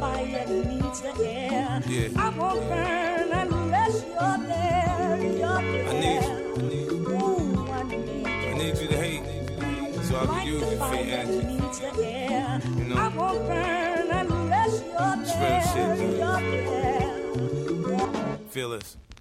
fire needs the air. Yeah. I won't burn unless you're there. You're there. I need you. Ooh, I need you to hate, so I can use you for your energy. Needs the air. You know? I won't burn unless you're It's real there. shit, man. You're there. Feel this.